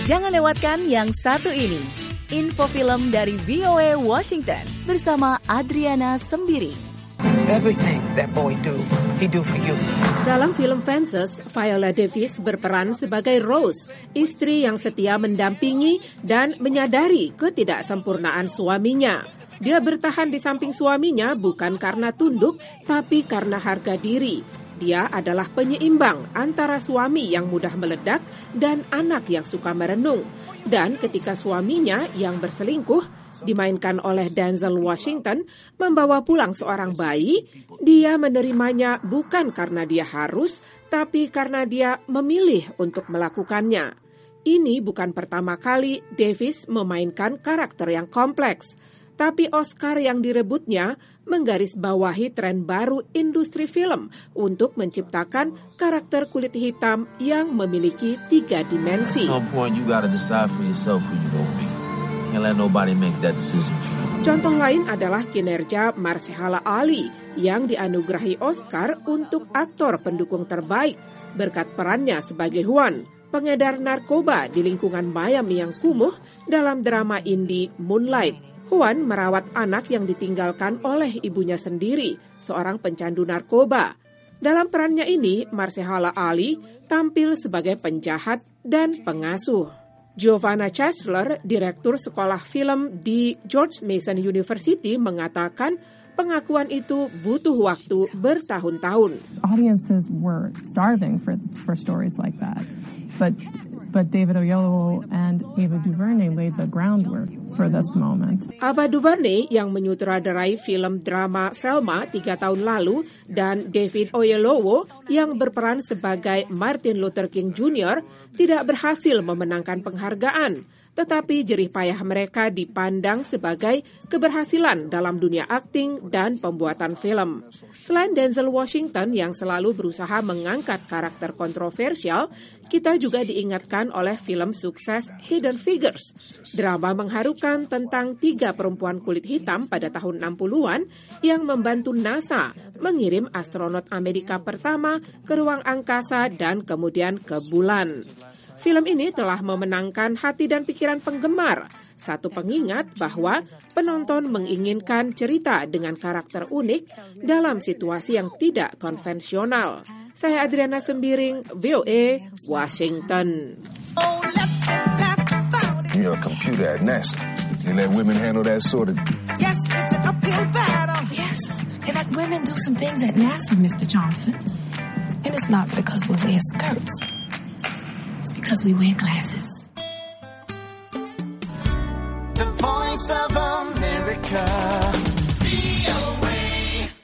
Jangan lewatkan yang satu ini. Info film dari VOA Washington bersama Adriana Sembiring. Everything that boy do, he do for you. Dalam film Fences, Viola Davis berperan sebagai Rose, istri yang setia mendampingi dan menyadari ketidaksempurnaan suaminya. Dia bertahan di samping suaminya bukan karena tunduk, tapi karena harga diri. Dia adalah penyeimbang antara suami yang mudah meledak dan anak yang suka merenung. Dan ketika suaminya yang berselingkuh, dimainkan oleh Denzel Washington, membawa pulang seorang bayi, dia menerimanya bukan karena dia harus, tapi karena dia memilih untuk melakukannya. Ini bukan pertama kali Davis memainkan karakter yang kompleks. Tapi Oscar yang direbutnya menggarisbawahi tren baru industri film untuk menciptakan karakter kulit hitam yang memiliki 3 dimensi. Contoh lain adalah kinerja Mahershala Ali yang dianugerahi Oscar untuk aktor pendukung terbaik berkat perannya sebagai Juan, pengedar narkoba di lingkungan Miami yang kumuh dalam drama indie Moonlight. Juan merawat anak yang ditinggalkan oleh ibunya sendiri, seorang pencandu narkoba. Dalam perannya ini, Mahershala Ali tampil sebagai penjahat dan pengasuh. Giovanna Chancellor, direktur sekolah film di George Mason University, mengatakan pengakuan itu butuh waktu bertahun-tahun. Audiences were starving for stories like that, but David Oyelowo and Ava DuVernay laid the groundwork for this moment. Ava DuVernay yang menyutradarai film drama Selma 3 tahun lalu dan David Oyelowo yang berperan sebagai Martin Luther King Jr. tidak berhasil memenangkan penghargaan. Tetapi jerih payah mereka dipandang sebagai keberhasilan dalam dunia akting dan pembuatan film. Selain Denzel Washington yang selalu berusaha mengangkat karakter kontroversial, kita juga diingatkan oleh film sukses Hidden Figures. Drama mengharukan tentang 3 perempuan kulit hitam pada tahun 60-an yang membantu NASA mengirim astronot Amerika pertama ke ruang angkasa dan kemudian ke bulan. Film ini telah memenangkan hati dan pikiran penggemar. Satu pengingat bahwa penonton menginginkan cerita dengan karakter unik dalam situasi yang tidak konvensional. Saya Adriana Sembiring, VOA, Washington. You're a computer at NASA. You let women handle that sort of... Yes, it's an uphill battle. Yes, they let women do some things at NASA, Mr. Johnson. And it's not because we wear skirts. It's because we wear glasses. The Voice of America.